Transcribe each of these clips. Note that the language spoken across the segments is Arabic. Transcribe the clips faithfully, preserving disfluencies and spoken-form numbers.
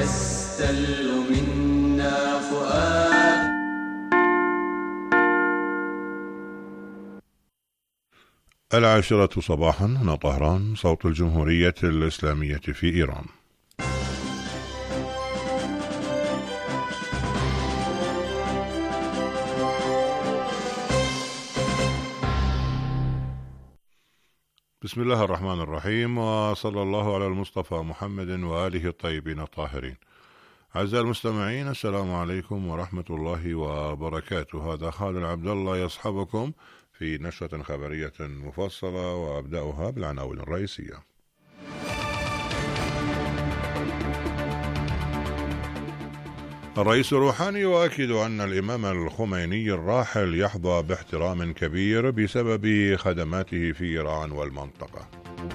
يستل منا فؤاد. العاشرة صباحا، هنا طهران، صوت الجمهورية الإسلامية في إيران. بسم الله الرحمن الرحيم، وصلى الله على المصطفى محمد وآله الطيبين الطاهرين. أعزائي المستمعين، السلام عليكم ورحمة الله وبركاته. هذا خالد عبد الله يصحبكم في نشرة خبرية مفصلة، وأبدأها بالعناوين الرئيسية. الرئيس الروحاني يؤكد أن الإمام الخميني الراحل يحظى باحترام كبير بسبب خدماته في إيران والمنطقة.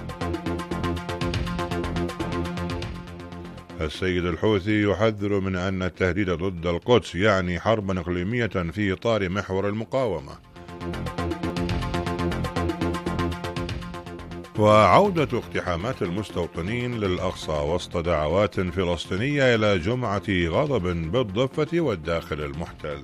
السيد الحوثي يحذر من أن التهديد ضد القدس يعني حربا إقليمية في إطار محور المقاومة. وعودة اقتحامات المستوطنين للأقصى وسط دعوات فلسطينية إلى جمعة غضب بالضفة والداخل المحتل.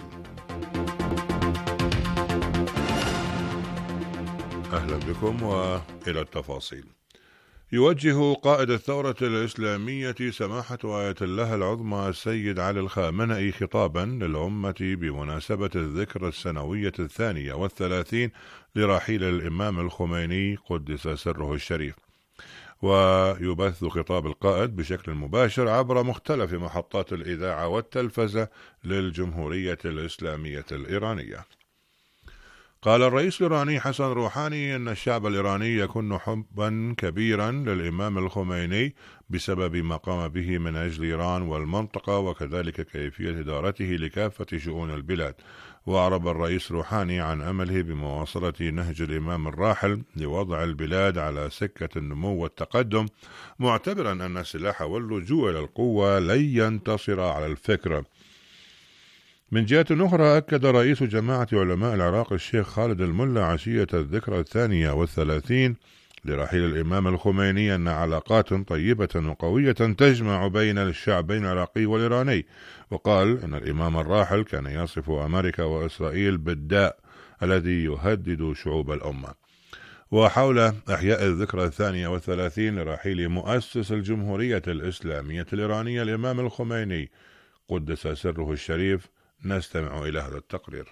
أهلا بكم وإلى التفاصيل. يوجه قائد الثورة الإسلامية سماحة آية الله العظمى السيد علي الخامنئي خطابا للأمة بمناسبة الذكرى السنوية الثانية والثلاثين لرحيل الإمام الخميني قدس سره الشريف، ويبث خطاب القائد بشكل مباشر عبر مختلف محطات الإذاعة والتلفزة للجمهورية الإسلامية الإيرانية. قال الرئيس الإيراني حسن روحاني أن الشعب الإيراني يكن حبا كبيرا للإمام الخميني بسبب ما قام به من أجل إيران والمنطقة، وكذلك كيفية إدارته لكافة شؤون البلاد. وأعرب الرئيس روحاني عن أمله بمواصلة نهج الإمام الراحل لوضع البلاد على سكة النمو والتقدم، معتبرا أن السلاح واللجوء إلى القوة لن ينتصر على الفكرة. من جهة أخرى، أكد رئيس جماعة علماء العراق الشيخ خالد الملا عشية الذكرى الثانية والثلاثين لرحيل الإمام الخميني أن علاقات طيبة وقوية تجمع بين الشعبين العراقي والإيراني، وقال أن الإمام الراحل كان يصف أمريكا وإسرائيل بالداء الذي يهدد شعوب الأمة. وحول إحياء الذكرى الثانية والثلاثين لرحيل مؤسس الجمهورية الإسلامية الإيرانية الإمام الخميني قدس سره الشريف، نستمع إلى هذا التقرير.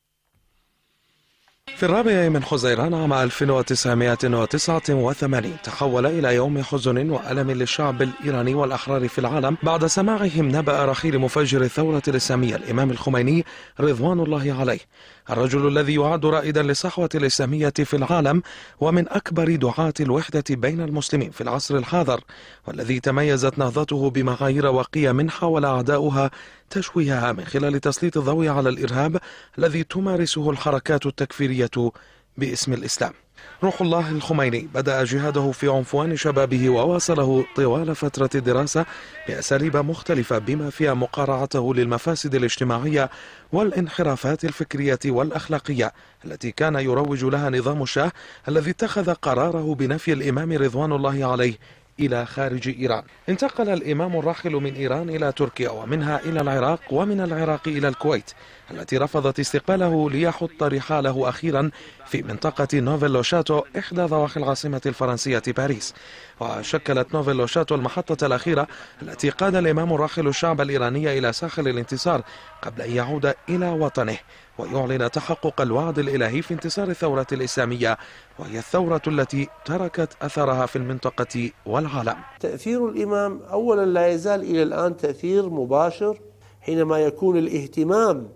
في الرابع من حزيران عام ألف وتسعمائة وتسعة وثمانين تحول إلى يوم حزن وألم للشعب الإيراني والأحرار في العالم بعد سماعهم نبأ رحيل مفجر الثورة الإسلامية الإمام الخميني رضوان الله عليه، الرجل الذي يعد رائدا للصحوة الإسلامية في العالم ومن أكبر دعاة الوحدة بين المسلمين في العصر الحاضر، والذي تميزت نهضته بمعايير وقيم حاول أعداؤها تشويهها من خلال تسليط الضوء على الإرهاب الذي تمارسه الحركات التكفيرية باسم الإسلام. روح الله الخميني بدأ جهاده في عنفوان شبابه وواصله طوال فترة الدراسة بأساليب مختلفة بما فيها مقارعته للمفاسد الاجتماعية والانحرافات الفكرية والأخلاقية التي كان يروج لها نظام الشاه الذي اتخذ قراره بنفي الإمام رضوان الله عليه إلى خارج إيران. انتقل الإمام الراحل من إيران إلى تركيا ومنها إلى العراق ومن العراق إلى الكويت التي رفضت استقباله ليحط رحاله أخيرا في منطقة نوفيل شاتو إحدى ضواحي العاصمة الفرنسية باريس. وشكلت نوفيل شاتو المحطة الأخيرة التي قاد الإمام الراحل الشعب الإيراني إلى ساحل الانتصار قبل أن يعود إلى وطنه ويعلن تحقق الوعد الإلهي في انتصار الثورة الإسلامية، وهي الثورة التي تركت أثرها في المنطقة والعالم. تأثير الإمام أولا لا يزال إلى الآن تأثير مباشر حينما يكون الاهتمام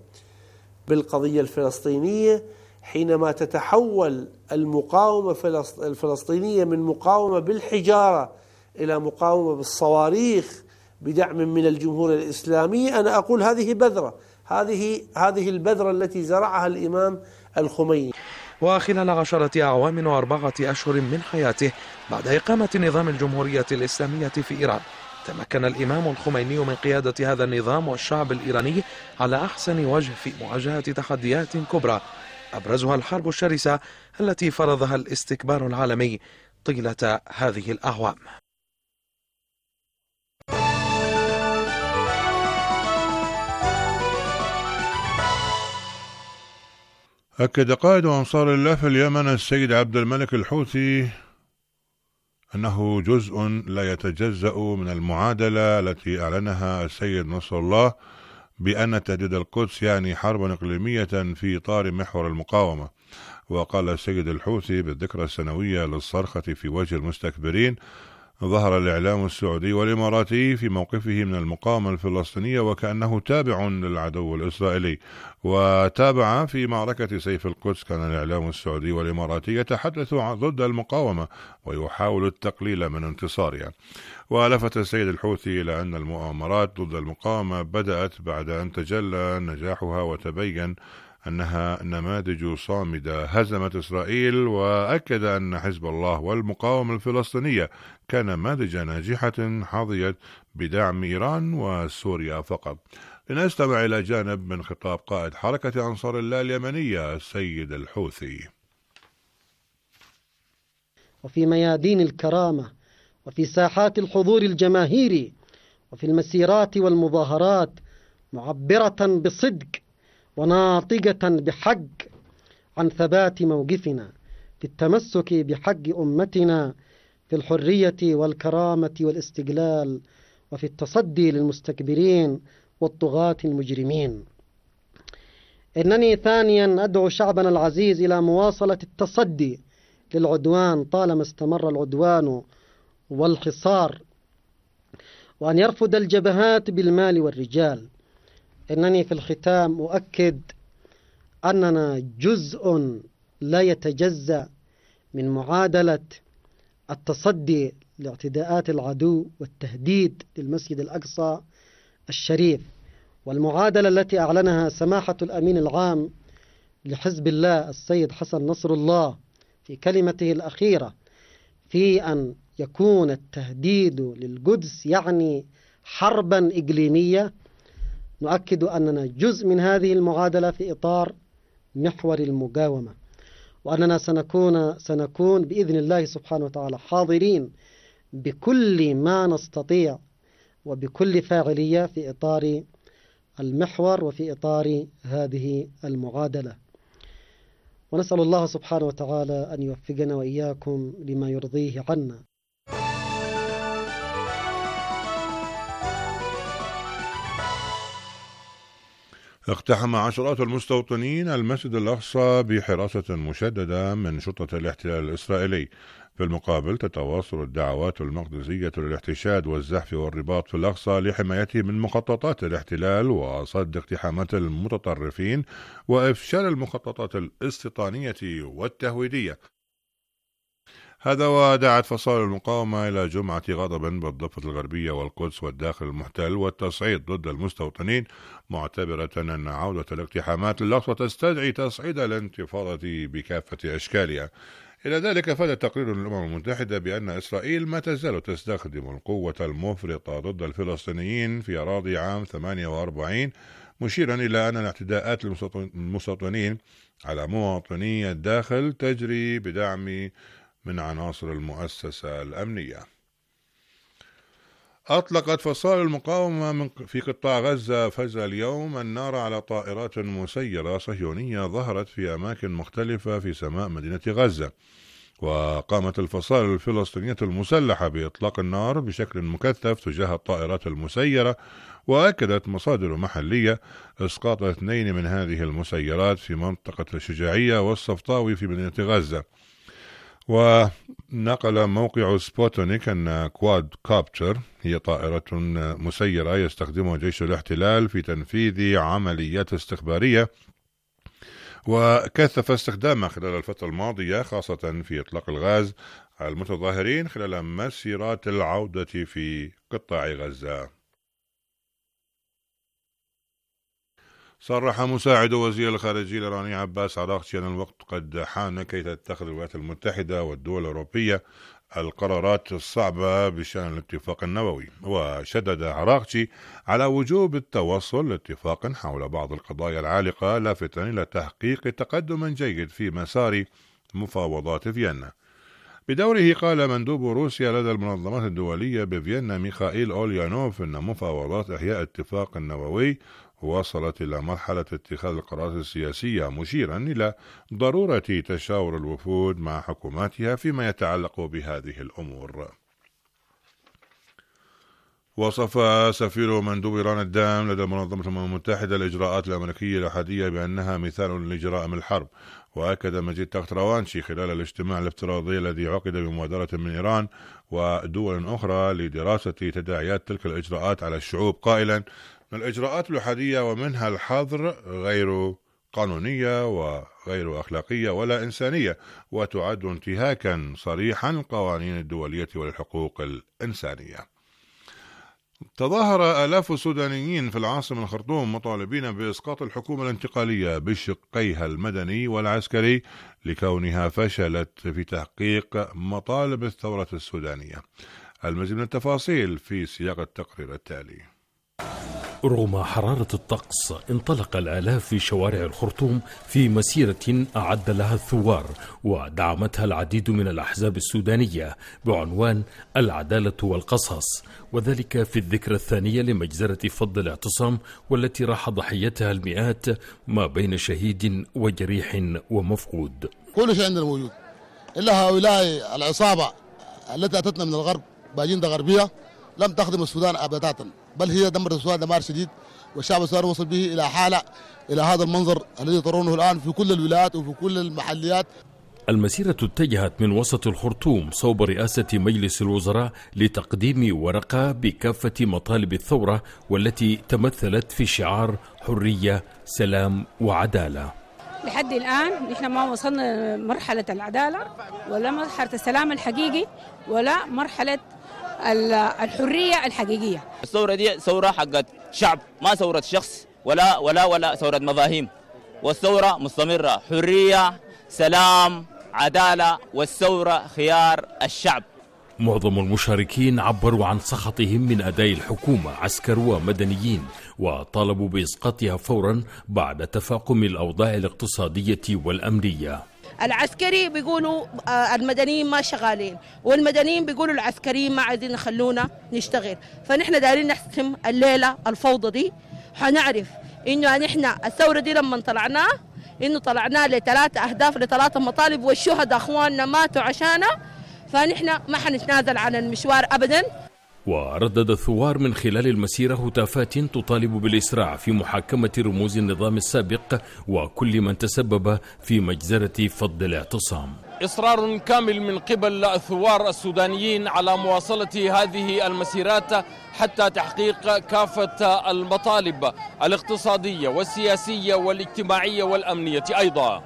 بالقضية الفلسطينية، حينما تتحول المقاومة الفلسطينية من مقاومة بالحجارة إلى مقاومة بالصواريخ بدعم من الجمهورية الإسلامية. أنا أقول هذه بذرة، هذه هذه البذرة التي زرعها الإمام الخميني. وخلال عشرة أعوام وأربعة أشهر من حياته بعد إقامة نظام الجمهورية الإسلامية في إيران، تمكن الإمام الخميني من قيادة هذا النظام والشعب الإيراني على أحسن وجه في مواجهة تحديات كبرى أبرزها الحرب الشرسة التي فرضها الاستكبار العالمي طيلة هذه الأعوام. أكد قائد أنصار الله في اليمن السيد عبد الملك الحوثي أنه جزء لا يتجزأ من المعادلة التي أعلنها السيد نصر الله بأن تهديد القدس يعني حربا إقليمية في إطار محور المقاومة. وقال السيد الحوثي بالذكرى السنوية للصرخة في وجه المستكبرين: ظهر الإعلام السعودي والإماراتي في موقفه من المقاومة الفلسطينية وكأنه تابع للعدو الإسرائيلي، وتابع في معركة سيف القدس كان الإعلام السعودي والإماراتي يتحدث ضد المقاومة ويحاول التقليل من انتصارها. ولفت السيد الحوثي إلى أن المؤامرات ضد المقاومة بدأت بعد أن تجلى نجاحها وتبين أنها نماذج صامدة هزمت إسرائيل، وأكد أن حزب الله والمقاومة الفلسطينية كان نماذج ناجحة حظيت بدعم إيران وسوريا فقط. لنستمع إلى جانب من خطاب قائد حركة أنصار الله اليمنية السيد الحوثي. وفي ميادين الكرامة وفي ساحات الحضور الجماهيري وفي المسيرات والمظاهرات، معبرة بصدق وناطقة بحق عن ثبات موقفنا في التمسك بحق أمتنا في الحرية والكرامة والاستقلال، وفي التصدي للمستكبرين والطغاة المجرمين. إنني ثانيا أدعو شعبنا العزيز إلى مواصلة التصدي للعدوان طالما استمر العدوان والحصار، وأن يرفض الجبهات بالمال والرجال. إنني في الختام أؤكد أننا جزء لا يتجزأ من معادلة التصدي لاعتداءات العدو والتهديد للمسجد الأقصى الشريف، والمعادلة التي أعلنها سماحة الأمين العام لحزب الله السيد حسن نصر الله في كلمته الأخيرة في أن يكون التهديد للقدس يعني حربا إقليمية. نؤكد أننا جزء من هذه المعادلة في إطار محور المقاومة، وأننا سنكون, سنكون بإذن الله سبحانه وتعالى حاضرين بكل ما نستطيع وبكل فاعلية في إطار المحور وفي إطار هذه المعادلة. ونسأل الله سبحانه وتعالى أن يوفقنا وإياكم لما يرضيه عنا. اقتحم عشرات المستوطنين المسجد الأقصى بحراسة مشددة من شرطة الاحتلال الإسرائيلي. في المقابل تتواصل الدعوات المقدسية للاحتشاد والزحف والرباط في الأقصى لحمايته من مخططات الاحتلال وصد اقتحامات المتطرفين وإفشال المخططات الاستيطانية والتهويدية. هذا ودعت فصائل المقاومة إلى جمعة غضب بالضفة الغربية والقدس والداخل المحتل والتصعيد ضد المستوطنين، معتبرة أن عودة الاقتحامات للأقصى تستدعي تصعيد الانتفاضة بكافة أشكالها. إلى ذلك أفاد تقرير الأمم المتحدة بأن إسرائيل ما تزال تستخدم القوة المفرطة ضد الفلسطينيين في أراضي عام ثمانية وأربعين، مشيرا إلى أن الاعتداءات المستوطنين على مواطني الداخل تجري بدعم من عناصر المؤسسة الأمنية. أطلقت فصائل المقاومة في قطاع غزة فجر اليوم النار على طائرات مسيرة صهيونية ظهرت في أماكن مختلفة في سماء مدينة غزة. وقامت الفصائل الفلسطينية المسلحة بإطلاق النار بشكل مكثف تجاه الطائرات المسيرة، وأكدت مصادر محلية إسقاط اثنين من هذه المسيرات في منطقة الشجاعية والصفطاوي في مدينة غزة. ونقل موقع سبوتونيك أن كواد كابتشر هي طائرة مسيرة يستخدمها جيش الاحتلال في تنفيذ عمليات استخبارية، وكثف استخدامها خلال الفترة الماضية خاصة في إطلاق الغاز على المتظاهرين خلال مسيرات العودة في قطاع غزة. صرح مساعد وزير الخارجية الإيراني عباس عراقچي أن الوقت قد حان كي تتخذ الولايات المتحدة والدول الأوروبية القرارات الصعبة بشأن الاتفاق النووي. وشدد عراقچي على وجوب التوصل لاتفاق حول بعض القضايا العالقة، لافتا إلى تحقيق تقدم جيد في مسار مفاوضات فيينا. بدوره قال مندوب روسيا لدى المنظمات الدولية بفيينا ميخائيل أوليانوف أن مفاوضات إحياء الاتفاق النووي وصلت إلى مرحلة اتخاذ القرارات السياسية، مشيرا إلى ضرورة تشاور الوفود مع حكوماتها فيما يتعلق بهذه الأمور. وصف سفير مندوب إيران الدائم لدى منظمة الأمم المتحدة الإجراءات الأمريكية الأحادية بأنها مثال لجرائم الحرب. وأكد مجيد تختروانشي خلال الاجتماع الافتراضي الذي عقد بمبادرة من إيران ودول أخرى لدراسة تداعيات تلك الإجراءات على الشعوب، قائلا أن الإجراءات الأحادية ومنها الحظر غير قانونية وغير أخلاقية ولا إنسانية، وتعد انتهاكا صريحا للقوانين الدولية والحقوق الإنسانية. تظاهر آلاف السودانيين في العاصمة الخرطوم مطالبين بإسقاط الحكومة الانتقالية بشقيها المدني والعسكري لكونها فشلت في تحقيق مطالب الثورة السودانية. المزيد من التفاصيل في سياق التقرير التالي. رغم حرارة الطقس، انطلق الآلاف في شوارع الخرطوم في مسيرة أعد لها الثوار ودعمتها العديد من الأحزاب السودانية بعنوان العدالة والقصاص، وذلك في الذكرى الثانية لمجزرة فض الاعتصام والتي راح ضحيتها المئات ما بين شهيد وجريح ومفقود. كل شيء عندنا موجود إلا هؤلاء العصابة التي أتتنا من الغرب باجندة غربية لم تخدم السودان أبدا، بل هي دمرت السودان دمار شديد، والشعب السوداني وصل به إلى حالة إلى هذا المنظر الذي ترونه الآن في كل الولايات وفي كل المحليات. المسيرة اتجهت من وسط الخرطوم صوب رئاسة مجلس الوزراء لتقديم ورقة بكافة مطالب الثورة والتي تمثلت في شعار حرية، سلام وعدالة. لحد الآن نحن ما وصلنا مرحلة العدالة ولا مرحلة السلام الحقيقي ولا مرحلة الحرية الحقيقية. الثورة دي ثورة حقت شعب، ما ثورة شخص ولا ولا ولا ثورة مفاهيم، والثورة مستمرة، حرية، سلام، عدالة، والثورة خيار الشعب. معظم المشاركين عبروا عن سخطهم من أداء الحكومة، عسكر ومدنيين، وطالبوا بإسقاطها فورا بعد تفاقم الأوضاع الاقتصادية والأمنية. العسكري بيقولوا المدنيين ما شغالين، والمدنيين بيقولوا العسكريين ما عايزين يخلونا نشتغل، فنحن دايرين نحسم الليلة الفوضى دي. حنعرف إنه نحن الثورة دي لما طلعناه إنه طلعناه لثلاثة أهداف لثلاثة مطالب، والشهداء أخواننا ماتوا عشانه، فنحن ما حنتنازل عن المشوار أبدا. وردد الثوار من خلال المسيرة هتافات تطالب بالإسراع في محاكمة رموز النظام السابق وكل من تسبب في مجزرة فض الاعتصام. إصرار كامل من قبل الثوار السودانيين على مواصلة هذه المسيرات حتى تحقيق كافة المطالب الاقتصادية والسياسية والاجتماعية والأمنية أيضا.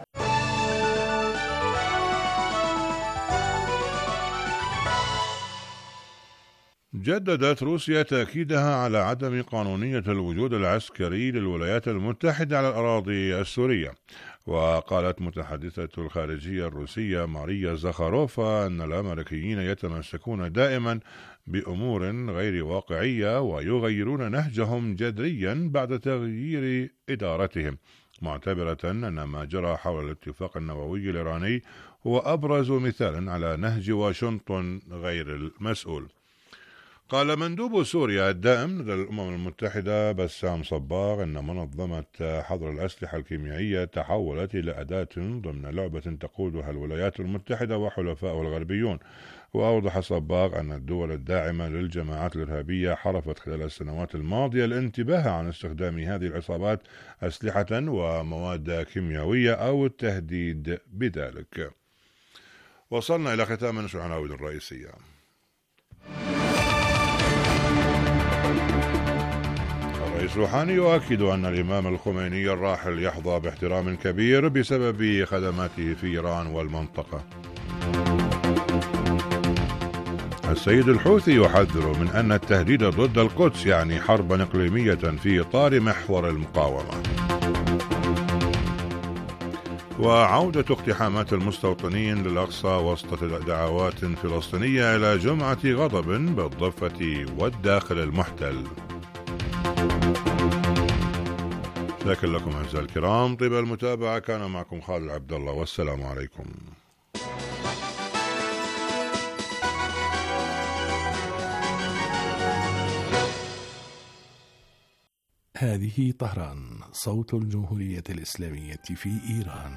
جددت روسيا تأكيدها على عدم قانونية الوجود العسكري للولايات المتحدة على الأراضي السورية. وقالت متحدثة الخارجية الروسية ماريا زخاروفا أن الأمريكيين يتمسكون دائما بأمور غير واقعية ويغيرون نهجهم جذريا بعد تغيير إدارتهم، معتبرة أن ما جرى حول الاتفاق النووي الإيراني هو أبرز مثال على نهج واشنطن غير المسؤول. قال مندوب سوريا الدائم لدى الأمم المتحدة بسام صباغ أن منظمة حظر الأسلحة الكيميائية تحولت إلى أداة ضمن لعبة تقودها الولايات المتحدة وحلفائها الغربيون. وأوضح صباغ أن الدول الداعمة للجماعات الإرهابية حرفت خلال السنوات الماضية الانتباه عن استخدام هذه العصابات أسلحة ومواد كيميائية أو التهديد بذلك. وصلنا إلى ختام نشر العناوين الرئيسية. الرئيس روحاني يؤكد أن الإمام الخميني الراحل يحظى باحترام كبير بسبب خدماته في إيران والمنطقة. السيد الحوثي يحذر من أن التهديد ضد القدس يعني حربا إقليمية في إطار محور المقاومة. وعودة اقتحامات المستوطنين للأقصى وسط دعوات فلسطينية إلى جمعة غضب بالضفة والداخل المحتل. شكرا لكم أعزائي الكرام، طيب المتابعة. كان معكم خالد عبد الله، والسلام عليكم. هذه طهران، صوت الجمهورية الإسلامية في إيران.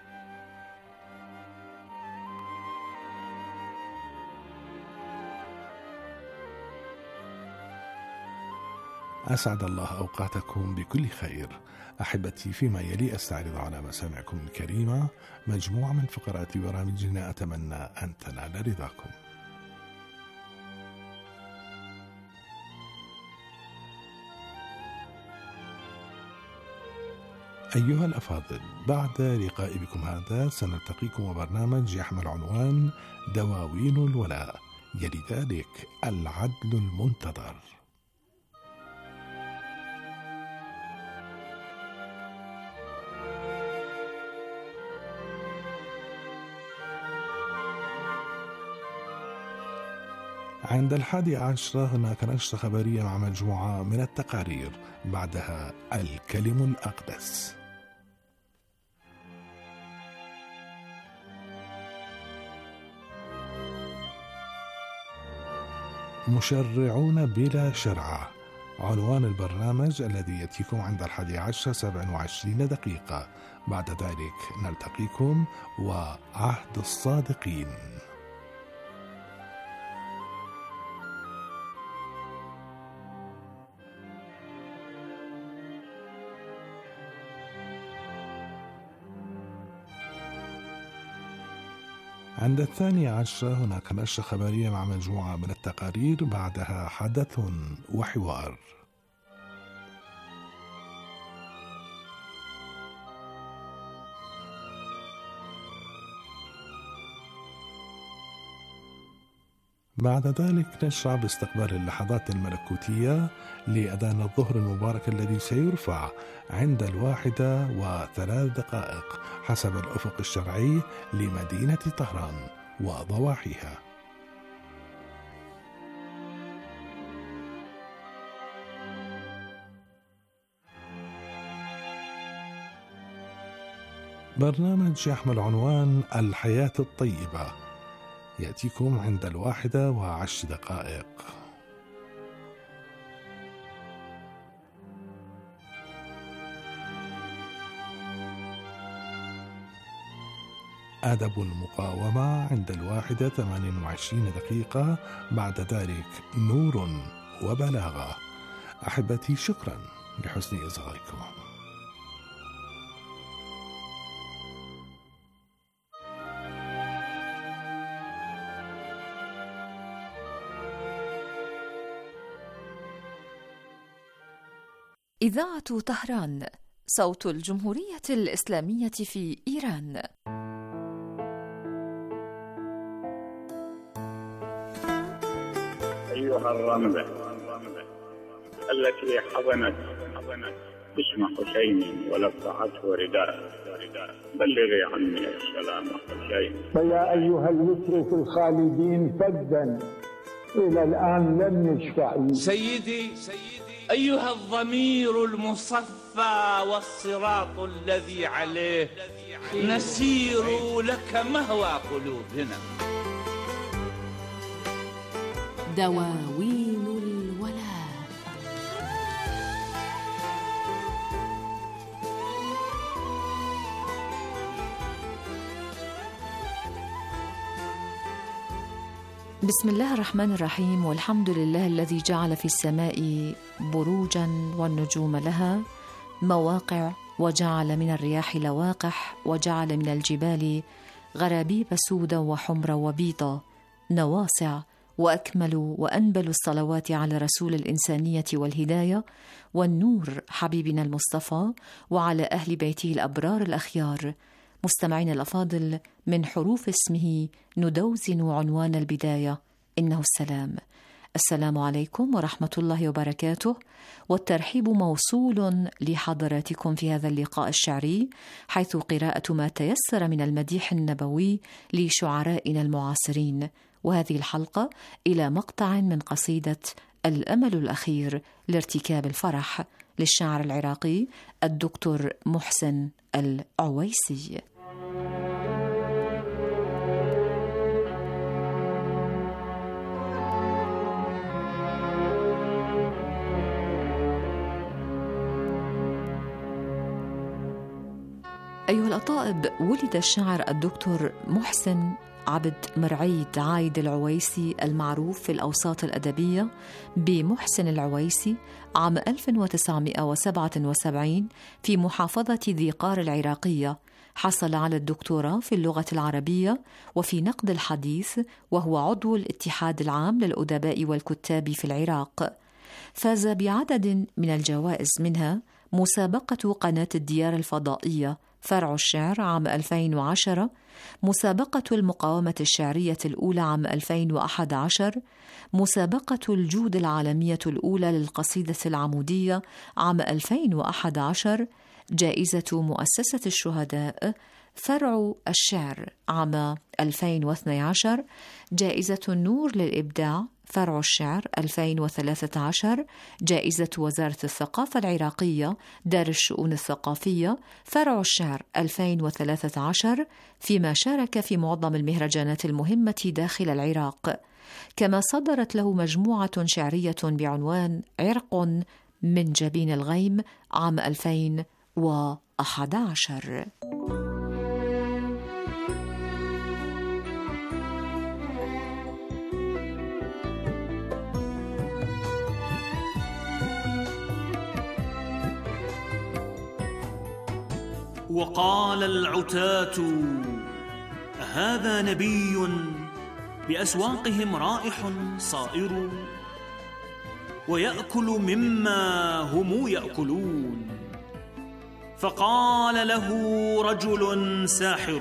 أسعد الله أوقاتكم بكل خير. أحبتي، فيما يلي أستعرض على مسامعكم الكريمة مجموعة من فقرات برامجنا أتمنى أن تنال رضاكم. أيها الأفاضل، بعد لقاء بكم هذا سنلتقيكم وبرنامج يحمل عنوان دواوين الولاء، يلي ذلك العدل المنتظر. عند الحادي عشرة هناك نشرة خبرية مع مجموعة من التقارير، بعدها الكلم الأقدس. مشرعون بلا شرعة، عنوان البرنامج الذي يأتيكم عند الحادي عشر سبع وعشرين دقيقة. بعد ذلك نلتقيكم وعهد الصادقين. عند الثاني عشر هناك نشرة خبرية مع مجموعة من التقارير، بعدها حدث وحوار. بعد ذلك نشرع باستقبال اللحظات الملكوتية لأذان الظهر المبارك الذي سيرفع عند الواحدة وثلاث دقائق حسب الأفق الشرعي لمدينة طهران وضواحيها. برنامج يحمل عنوان الحياة الطيبة، يأتيكم عند الواحدة وعشر دقائق. أدب المقاومة عند الواحدة ثمان وعشرين دقيقة، بعد ذلك نور وبلاغة. أحبتي، شكرا لحسن إصغائكم. إذاعة طهران، صوت الجمهورية الإسلامية في إيران. أيها الرملة التي حضنت اسم حسين ولفعته رداء، بلغي عني السلام حسين. فيا أيها المترك الخالدين فدا إلى الآن لم يشفع. سيدي أيها الضمير المصفى والصراط الذي عليه نسير لك مهوى قلوبنا. دواوين الولاء. بسم الله الرحمن الرحيم، والحمد لله الذي جعل في السماء بروجا والنجوم لها مواقع، وجعل من الرياح لواقح، وجعل من الجبال غرابيب سودا وحمرا وبيضا نواصع، وأكمل وأنبل الصلوات على رسول الإنسانية والهداية والنور حبيبنا المصطفى وعلى أهل بيته الأبرار الأخيار. مستمعين الأفاضل، من حروف اسمه ندوزن عنوان البداية، إنه السلام. السلام عليكم ورحمة الله وبركاته، والترحيب موصول لحضراتكم في هذا اللقاء الشعري، حيث قراءة ما تيسر من المديح النبوي لشعرائنا المعاصرين. وهذه الحلقة إلى مقطع من قصيدة الأمل الأخير لارتكاب الفرح للشاعر العراقي الدكتور محسن العويسي. أيها الأطائب، ولد الشاعر الدكتور محسن عبد مرعيد عايد العويسي المعروف في الأوساط الأدبية بمحسن العويسي عام ألف وتسعمائة وسبعة وسبعين في محافظة ذي قار العراقية. حصل على الدكتوراه في اللغة العربية وفي نقد الحديث، وهو عضو الاتحاد العام للأدباء والكتاب في العراق. فاز بعدد من الجوائز، منها مسابقة قناة الديار الفضائية فرع الشعر عام ألفين وعشرة، مسابقة المقاومة الشعرية الأولى عام ألفين وأحد عشر، مسابقة الجود العالمية الأولى للقصيدة العمودية عام ألفين وأحد عشر، جائزة مؤسسة الشهداء فرع الشعر عام ألفين واثني عشر، جائزة النور للإبداع فرع الشعر ألفين وثلاثة عشر، جائزة وزارة الثقافة العراقية دار الشؤون الثقافية فرع الشعر ألفين وثلاثة عشر، فيما شارك في معظم المهرجانات المهمة داخل العراق. كما صدرت له مجموعة شعرية بعنوان عرق من جبين الغيم عام ألفين وأحد عشر. وقال العتاة هذا نبي بأسواقهم رائح صائر، ويأكل مما هم يأكلون. فقال له رجل ساحر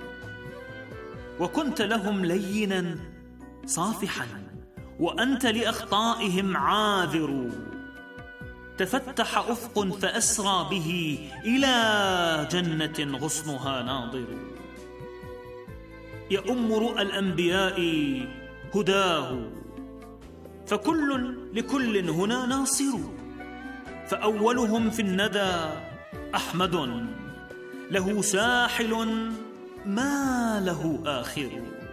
وكنت لهم لينا صافحا، وأنت لأخطائهم عاذر. تفتح أفق فأسرى به إلى جنة غصنها ناظر. يؤم رؤى الأنبياء هداه، فكل لكل هنا ناصر. فأولهم في الندى أحمد، له ساحل ما له آخر.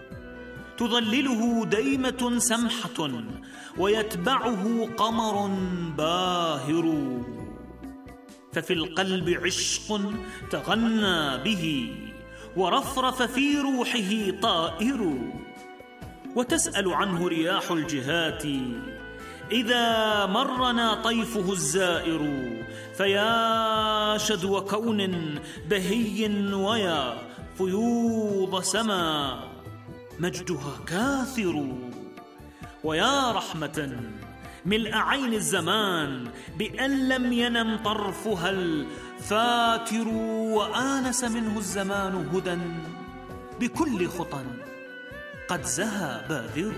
تظلله ديمة سمحة، ويتبعه قمر باهر. ففي القلب عشق تغنى به، ورفرف في روحه طائر. وتسأل عنه رياح الجهات إذا مرنا طيفه الزائر. فيا شدو كون بهي، ويا فيوض سما مجدها كاثر. ويا رحمة ملء عين الزمان بأن لم ينم طرفها الفاتر. وآنس منه الزمان هدى بكل خطى قد زهى باذر.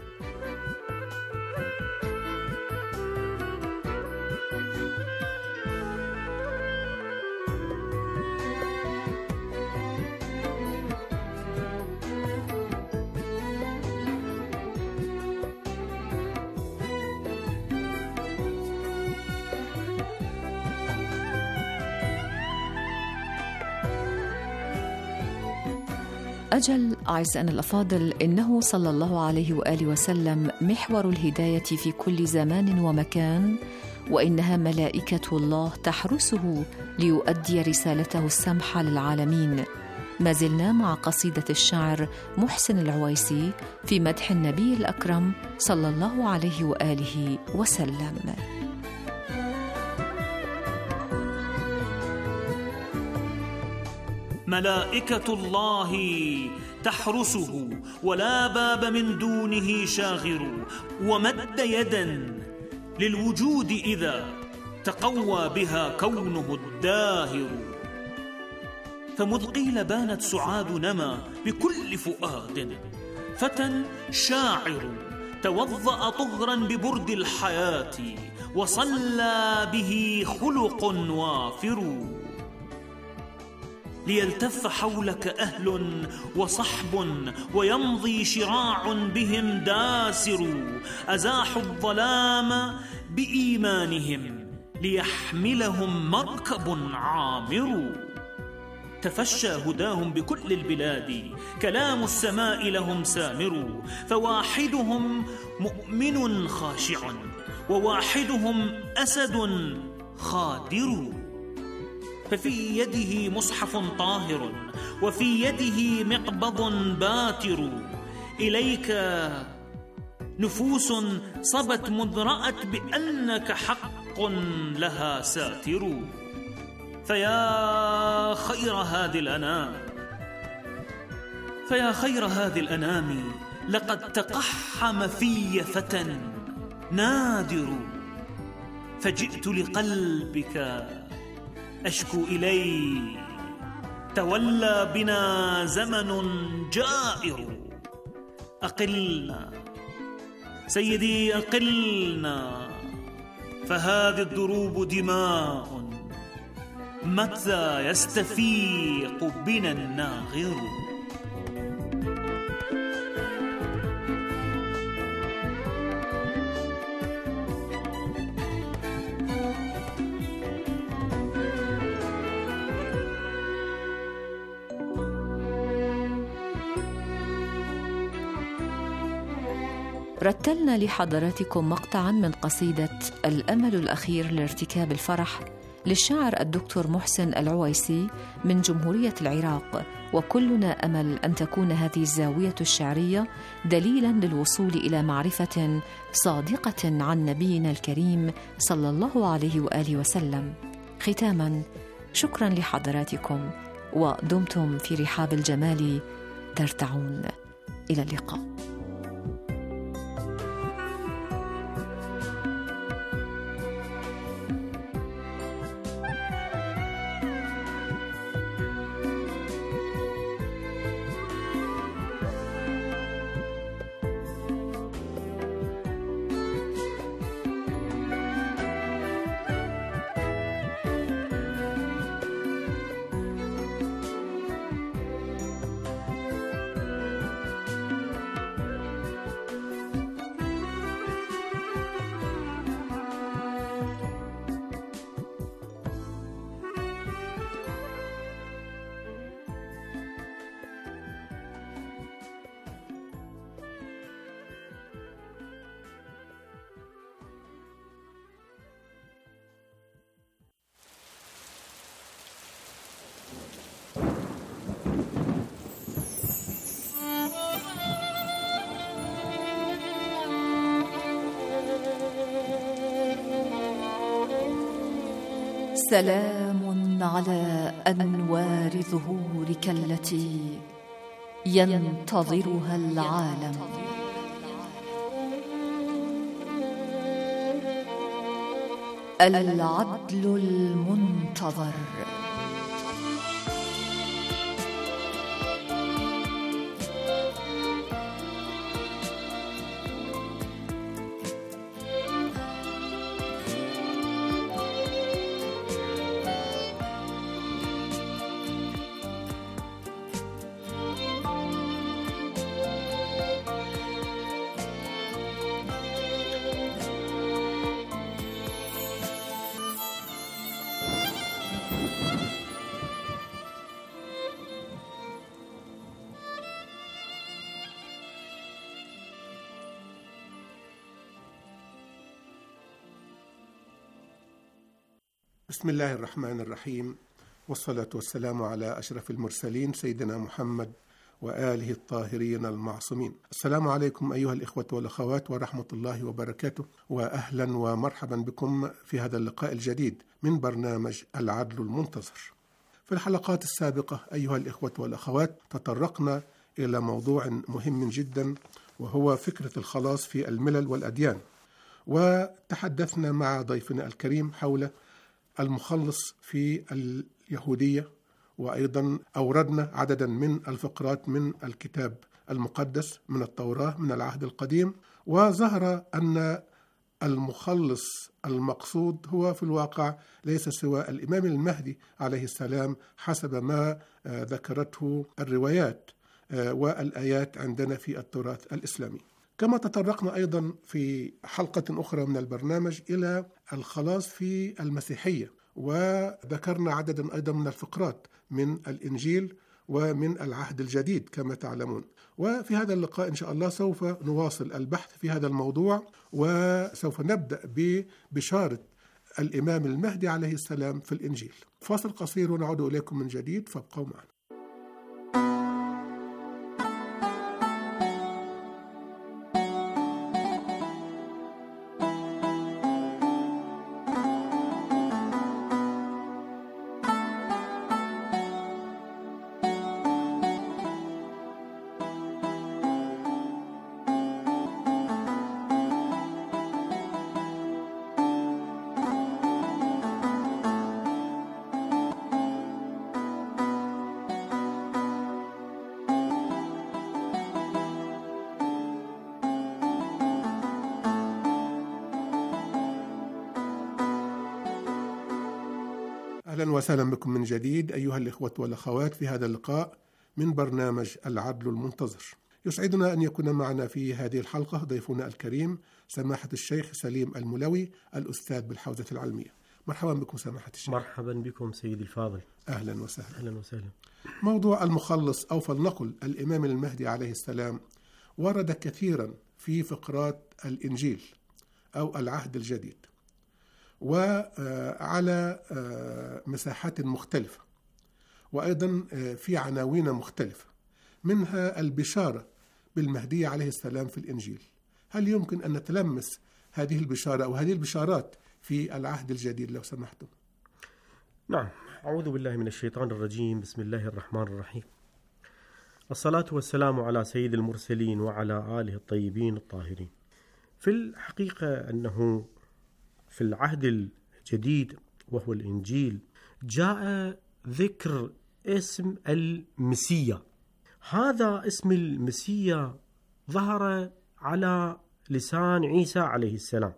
أجل أعزائنا الأفاضل، إنه صلى الله عليه وآله وسلم محور الهداية في كل زمان ومكان، وإنها ملائكة الله تحرسه ليؤدي رسالته السمحة للعالمين. ما زلنا مع قصيدة الشاعر محسن العويسي في مدح النبي الأكرم صلى الله عليه وآله وسلم. ملائكة الله تحرسه، ولا باب من دونه شاغر. ومد يدا للوجود إذا تقوى بها كونه الداهر. فمذ قيل بانت سعاد نما بكل فؤاد، فتى شاعر توضأ طهرا ببرد الحياة، وصلى به خلق وافر. ليلتف حولك أهل وصحب، ويمضي شراع بهم داسر. أزاحوا الظلام بإيمانهم، ليحملهم مركب عامر. تفشى هداهم بكل البلاد، كلام السماء لهم سامر. فواحدهم مؤمن خاشع، وواحدهم أسد خادر. ففي يده مصحف طاهر وفي يده مقبض باتر. إليك نفوس صبت مذ رأت بأنك حق لها ساتر. فيا خير هذه الأنام فيا خير هذه الأنام لقد تقحم في فتى نادر. فجئت لقلبك أشكو إليه، تولى بنا زمن جائر. أقلنا سيدي أقلنا، فهذه الدروب دماء متى يستفيق بنا الناغر. رتلنا لحضراتكم مقطعا من قصيدة الأمل الأخير لارتكاب الفرح للشاعر الدكتور محسن العويسي من جمهورية العراق. وكلنا أمل أن تكون هذه الزاوية الشعرية دليلا للوصول إلى معرفة صادقة عن نبينا الكريم صلى الله عليه وآله وسلم. ختاما، شكرا لحضراتكم، ودمتم في رحاب الجمال ترتعون. إلى اللقاء. سلام على أنوار ظهورك التي ينتظرها العالم. العدل المنتظر. بسم الله الرحمن الرحيم، والصلاة والسلام على أشرف المرسلين سيدنا محمد وآله الطاهرين المعصومين. السلام عليكم أيها الإخوة والأخوات ورحمة الله وبركاته، وأهلا ومرحبا بكم في هذا اللقاء الجديد من برنامج العدل المنتظر. في الحلقات السابقة أيها الإخوة والأخوات تطرقنا إلى موضوع مهم جدا، وهو فكرة الخلاص في الملل والأديان، وتحدثنا مع ضيفنا الكريم حول المخلص في اليهودية، وأيضا أوردنا عددا من الفقرات من الكتاب المقدس من التوراة من العهد القديم، وظهر أن المخلص المقصود هو في الواقع ليس سوى الإمام المهدي عليه السلام حسب ما ذكرته الروايات والآيات عندنا في التراث الإسلامي. كما تطرقنا أيضا في حلقة أخرى من البرنامج إلى الخلاص في المسيحية، وذكرنا عددا أيضا من الفقرات من الإنجيل ومن العهد الجديد كما تعلمون. وفي هذا اللقاء إن شاء الله سوف نواصل البحث في هذا الموضوع، وسوف نبدأ ببشارة الإمام المهدي عليه السلام في الإنجيل. فاصل قصير ونعود إليكم من جديد، فابقوا معنا. أهلا وسهلا بكم من جديد أيها الإخوة والأخوات في هذا اللقاء من برنامج العدل المنتظر. يسعدنا أن يكون معنا في هذه الحلقة ضيفنا الكريم سماحة الشيخ سليم الملوي الأستاذ بالحوزة العلمية. مرحبا بكم سماحة الشيخ. مرحبا بكم سيدي الفاضل. أهلا وسهلا. أهلا وسهلا. موضوع المخلص أو فلنقل الإمام المهدي عليه السلام ورد كثيرا في فقرات الإنجيل أو العهد الجديد وعلى مساحات مختلفة، وأيضا في عناوين مختلفة، منها البشارة بالمهدي عليه السلام في الإنجيل. هل يمكن أن نتلمس هذه البشارة أو هذه البشارات في العهد الجديد لو سمحتم؟ نعم، أعوذ بالله من الشيطان الرجيم. بسم الله الرحمن الرحيم. الصلاة والسلام على سيد المرسلين وعلى آله الطيبين الطاهرين. في الحقيقة أنه في العهد الجديد وهو الإنجيل جاء ذكر اسم المسيا. هذا اسم المسيا ظهر على لسان عيسى عليه السلام،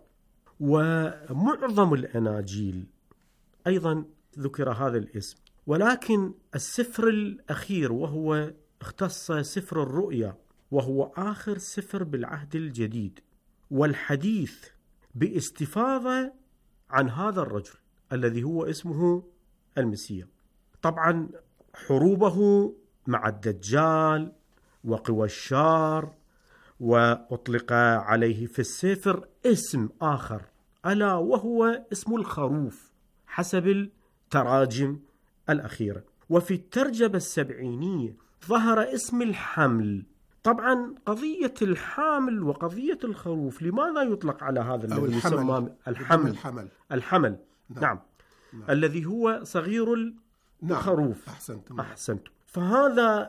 ومعظم الأناجيل أيضا ذكر هذا الاسم، ولكن السفر الأخير وهو اختص سفر الرؤيا وهو آخر سفر بالعهد الجديد، والحديث باستفاضة عن هذا الرجل الذي هو اسمه المسيا. طبعا حروبه مع الدجال وقوى الشار، وأطلق عليه في السفر اسم آخر ألا وهو اسم الخروف حسب التراجم الأخيرة. وفي الترجمة السبعينية ظهر اسم الحمل. طبعا قضية الحامل وقضية الخروف لماذا يطلق على هذا الذي يسمى الحمل؟ الحمل, الحمل. نعم. نعم. نعم الذي هو صغير الخروف. نعم. أحسنتم. أحسنتم. فهذا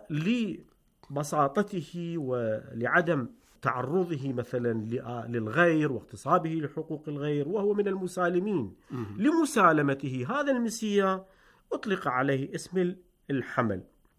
لبساطته ولعدم تعرضه مثلا للغير واغتصابه لحقوق الغير، وهو من المسالمين. م- لمسالمته هذا المسيا أطلق عليه اسم الحمل.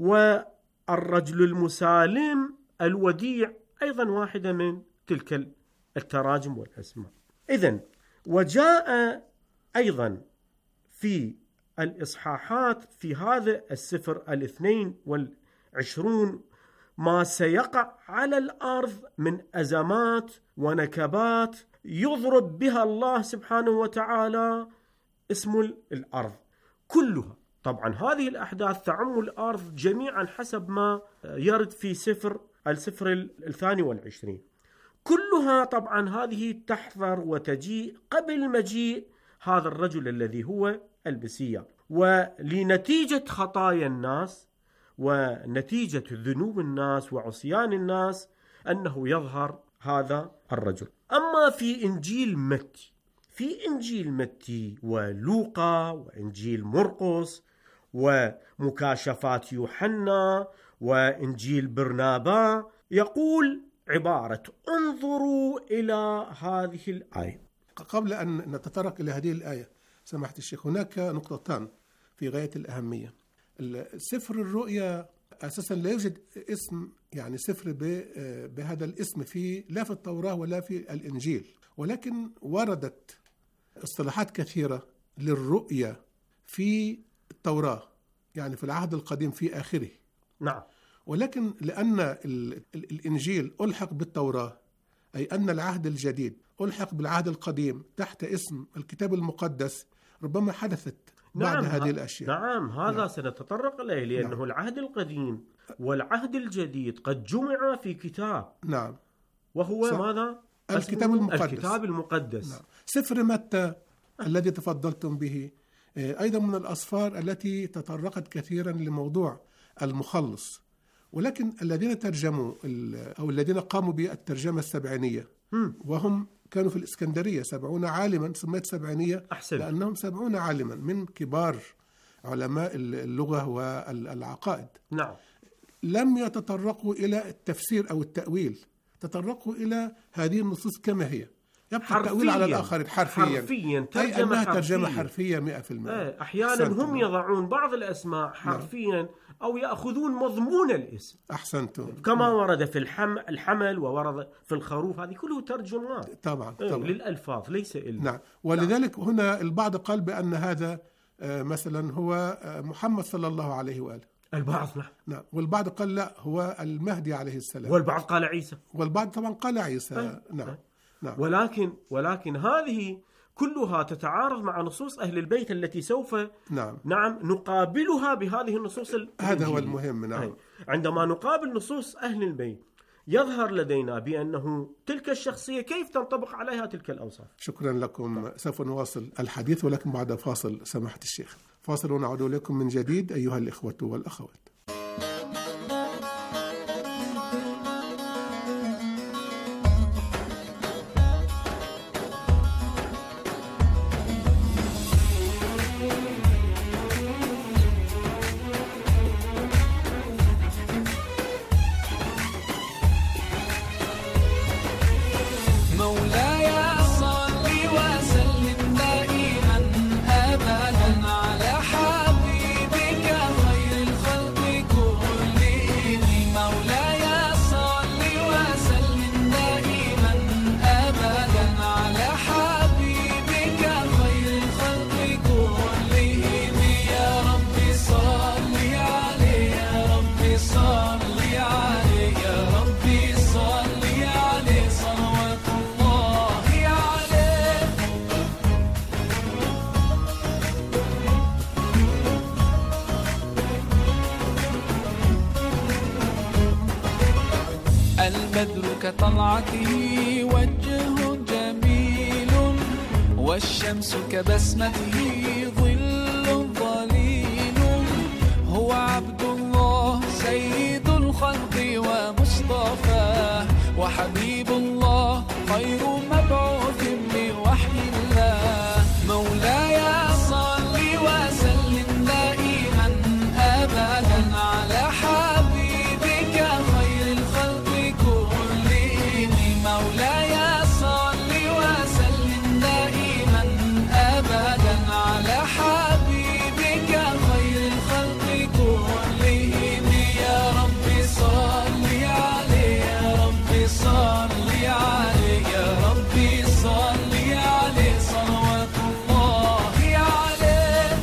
والرجل المسالم الوديع أيضا واحدة من تلك التراجم والأسماء. إذن وجاء أيضا في الإصحاحات في هذا السفر الاثنين والعشرون ما سيقع على الأرض من أزمات ونكبات يضرب بها الله سبحانه وتعالى اسم الأرض كلها. طبعا هذه الأحداث تعم الأرض جميعا حسب ما يرد في سفر السفر الثاني والعشرين. كلها طبعا هذه تحضر وتجيء قبل مجيء هذا الرجل الذي هو المسيا، ولنتيجة خطايا الناس ونتيجة ذنوب الناس وعصيان الناس أنه يظهر هذا الرجل. أما في إنجيل متى، في إنجيل متى ولوقا وإنجيل مرقس ومكاشفات يوحنا وإنجيل برنابا يقول عبارة انظروا إلى هذه الآية. قبل أن نتطرق إلى هذه الآية سماحة الشيخ، هناك نقطتان في غاية الأهمية. سفر الرؤيا أساسا لا يوجد اسم يعني سفر بهذا الاسم في لا في التوراة ولا في الإنجيل، ولكن وردت اصطلاحات كثيرة للرؤيا في التوراة، يعني في العهد القديم في آخره. نعم. ولكن لأن الإنجيل ألحق بالتوراة، أي أن العهد الجديد ألحق بالعهد القديم تحت اسم الكتاب المقدس، ربما حدثت بعد نعم هذه الأشياء. نعم هذا نعم. سنتطرق إليه، لأنه نعم. العهد القديم والعهد الجديد قد جمع في كتاب. نعم. وهو ماذا؟ الكتاب المقدس. الكتاب المقدس. نعم. سفر متى الذي تفضلتم به. أيضا من الأسفار التي تطرقت كثيرا لموضوع المخلص، ولكن الذين ترجموا أو الذين قاموا بالترجمة السبعينية وهم كانوا في الإسكندرية سبعون عالما، سميت سبعينية أحسن. لأنهم سبعون عالما من كبار علماء اللغة والعقائد. نعم. لم يتطرقوا إلى التفسير أو التأويل، تطرقوا إلى هذه النصوص كما هي، يبقى التأويل على الآخرين حرفيا، حرفيا ترجمة, أنها ترجمة حرفية مئة في المئة. أحيانا هم يضعون بعض الأسماء حرفيا نعم. أو يأخذون مضمون الاسم. أحسنتم. كما نعم. ورد في الحم الحمل وورد في الخروف، هذه كله ترجمات طبعا, طبعا. للألفاظ ليس إلا. نعم. ولذلك نعم. هنا البعض قال بأن هذا مثلا هو محمد صلى الله عليه وآله، البعض نعم. نعم. والبعض قال لا هو المهدي عليه السلام، والبعض قال عيسى، والبعض طبعا قال عيسى. أه. نعم. أه. نعم. ولكن ولكن هذه كلها تتعارض مع نصوص أهل البيت التي سوف نعم نعم نقابلها بهذه النصوص. هذا هو المهم. نعم. عندما نقابل نصوص أهل البيت يظهر لدينا بأنه تلك الشخصية كيف تنطبق عليها تلك الأوصاف. شكرا لكم. سوف نواصل الحديث ولكن بعد فاصل سماحة الشيخ. فاصل ونعود لكم من جديد أيها الإخوة والأخوات. البدر كطلعته وجه جميل، والشمس كبسمته ظل ظليل. هو عبد الله سيد الخلق ومصطفاه، وحبيب الله خير مبعوث بوحي الله. مولاي صل وسلم دائما أبدا على حبيبك خير الخلق كلهم. مولاي صل وسلم دائما أبدا على حبيبك خير الخلق كلهم. يا رب صل عليه، يا رب صل عليه، يا رب صل عليه صلوات الله عليه.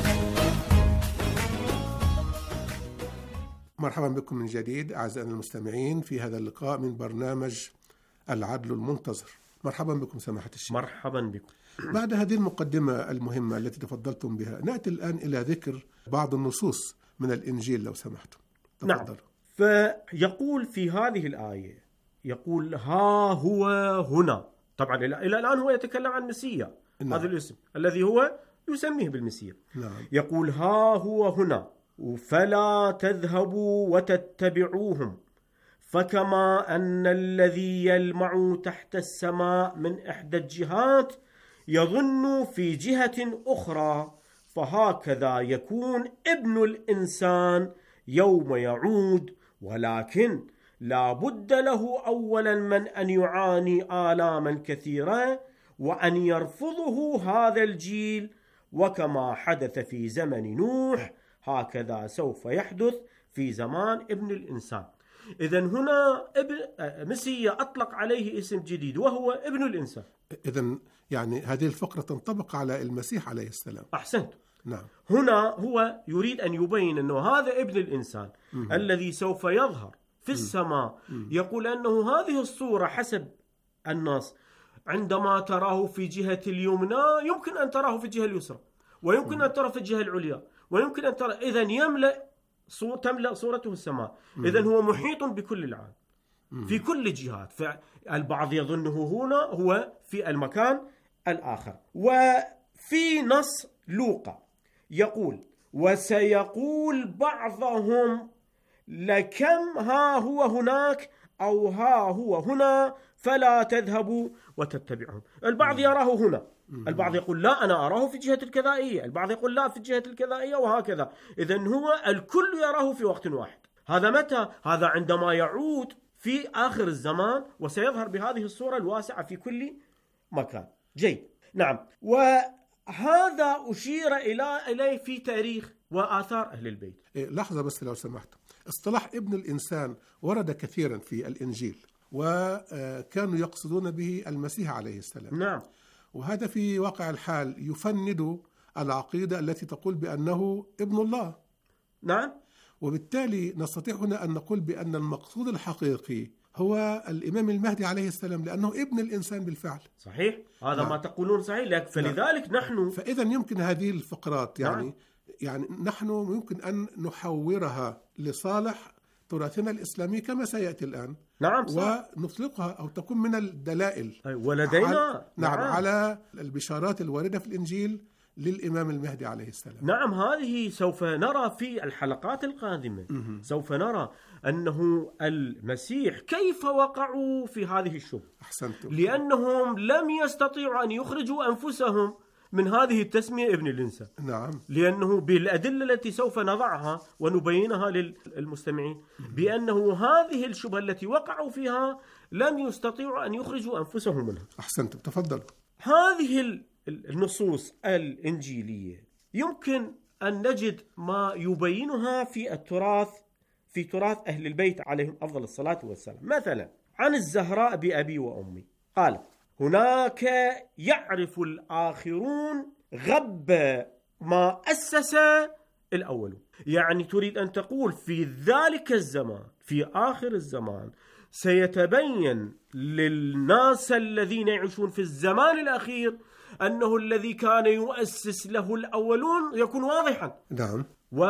مرحبا بكم من جديد أعزائنا المستمعين في هذا اللقاء من برنامج العدل المنتظر. مرحبا بكم سماحة الشيخ. مرحبا بكم. بعد هذه المقدمة المهمة التي تفضلتم بها، نأتي الآن إلى ذكر بعض النصوص من الإنجيل لو سمحتم. نعم. فيقول في هذه الآية، يقول ها هو هنا. طبعا إلى الآن هو يتكلم عن مسيا. نعم. هذا الاسم الذي هو يسميه بالمسيا. نعم. يقول ها هو هنا فلا تذهبوا وتتبعوهم، فكما أن الذي يلمع تحت السماء من إحدى الجهات يظن في جهة أخرى، فهكذا يكون ابن الإنسان يوم يعود. ولكن لا بد له أولا من أن يعاني آلاما كثيرة وأن يرفضه هذا الجيل، وكما حدث في زمن نوح هكذا سوف يحدث في زمان ابن الإنسان. إذن هنا ابن مسيا أطلق عليه اسم جديد وهو ابن الإنسان. إذن يعني هذه الفقرة تنطبق على المسيح عليه السلام. أحسنت. نعم. هنا هو يريد أن يبين أنه هذا ابن الإنسان م- الذي سوف يظهر في م- السماء. م- يقول أنه هذه الصورة حسب النص عندما تراه في جهة اليمنى يمكن أن تراه في الجهة اليسرى، ويمكن م- أن تراه في الجهة العليا، ويمكن أن ترى. إذن يملأ صور تملأ صورته السماء. إذن هو محيط بكل العالم في كل الجهات. فالبعض يظنه هنا هو في المكان الآخر. و في نص لوقا يقول وسيقول بعضهم لكم ها هو هناك أو ها هو هنا فلا تذهبوا وتتبعهم. البعض يراه هنا، البعض يقول لا أنا أراه في الجهة الكذائية، البعض يقول لا في الجهة الكذائية، وهكذا. إذن هو الكل يراه في وقت واحد. هذا متى؟ هذا عندما يعود في آخر الزمان وسيظهر بهذه الصورة الواسعة في كل مكان. جيد، نعم. وهذا أشير إلى إليه في تاريخ وآثار أهل البيت. إيه لحظة بس لو سمحت، اصطلاح ابن الإنسان ورد كثيرا في الإنجيل وكانوا يقصدون به المسيح عليه السلام. نعم. وهذا في واقع الحال يفند العقيدة التي تقول بأنه ابن الله. نعم. وبالتالي نستطيع هنا أن نقول بأن المقصود الحقيقي هو الإمام المهدي عليه السلام، لأنه ابن الإنسان بالفعل. صحيح، هذا نعم. ما تقولون صحيح، لك فلذلك نعم. نحن فإذا يمكن هذه الفقرات يعني نعم. يعني نحن يمكن أن نحورها لصالح تراثنا الإسلامي كما سيأتي الآن. نعم صح. ونطلقها أو تكون من الدلائل ولدينا على نعم, نعم على البشارات الواردة في الإنجيل للإمام المهدي عليه السلام. نعم، هذه سوف نرى في الحلقات القادمة. م- سوف نرى أنه المسيح كيف وقعوا في هذه الشبهة. أحسنتم. لأنهم لم يستطيعوا أن يخرجوا أنفسهم من هذه التسمية ابن الإنسان. نعم. لأنه بالأدلة التي سوف نضعها ونبينها للمستمعين بأنه هذه الشبهة التي وقعوا فيها لم يستطيعوا أن يخرجوا أنفسهم منها. أحسنتم، تفضل. هذه النصوص الإنجيلية يمكن أن نجد ما يبينها في التراث في تراث أهل البيت عليهم أفضل الصلاة والسلام. مثلا عن الزهراء بأبي وأمي قالت هناك يعرف الآخرون غب ما أسس الأول. يعني تريد أن تقول في ذلك الزمان، في آخر الزمان، سيتبين للناس الذين يعيشون في الزمان الأخير أنه الذي كان يؤسس له الأولون يكون واضحا. نعم.